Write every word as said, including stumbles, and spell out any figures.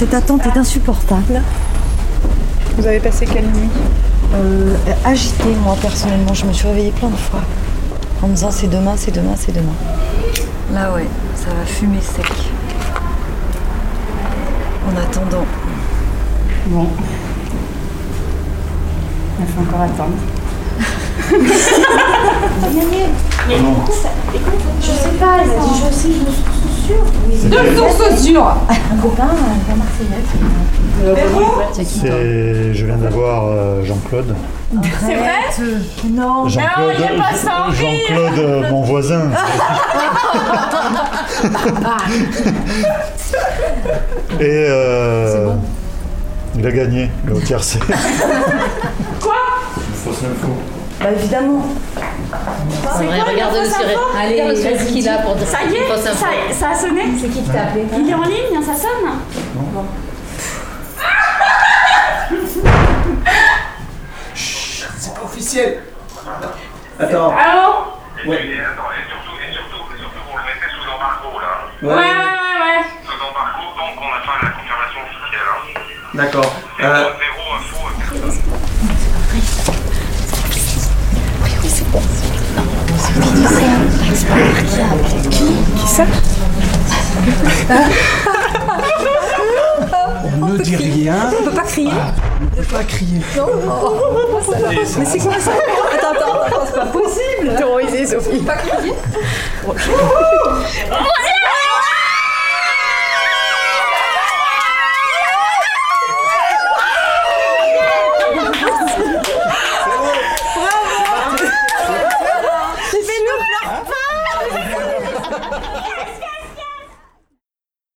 cette attente est insupportable. Vous avez passé quelle nuit? euh, Agitée, moi, personnellement. Je me suis réveillée plein de fois. En me disant, c'est demain, c'est demain, c'est demain. Là, ouais, ça va fumer sec. En attendant. Bon. Il faut encore attendre. Mais écoute, je sais pas, elle m'a dit je sais, je me suis sûre. Deux sources sûres. Un copain, un Marseillaise. C'est qui, C'est... Je viens d'avoir euh, Jean-Claude. C'est vrai? Non. Jean-Claude, il est pas sans rire. Jean-Claude euh, mon voisin. Et euh, bon. il a gagné le tiercé. Quoi? Fausse info. Bah évidemment. C'est quoi, regarde le ciré. Allez, Regarde le ciré ce qu'il a pour dire. Ça y est, ça, ça a sonné. C'est qui qui t'a appelé? Il est en ligne, ça sonne. Non. Chut, c'est pas officiel. Attends. Allô? Ouais. Et, attends, et surtout, et surtout, et surtout, vous le mettez sous embargo là. Ouais, ouais, ouais, ouais. Sous embargo, donc on attend la confirmation officielle. Hein. D'accord. Zéro, Euh, zéro info à personne. Qui ça? on ne dit rien. On peut pas crier? On ne peut pas crier. Non. Mais c'est quoi ça? Attends, attends, attends, c'est pas possible. Terrorisé, Sophie. Pas crier?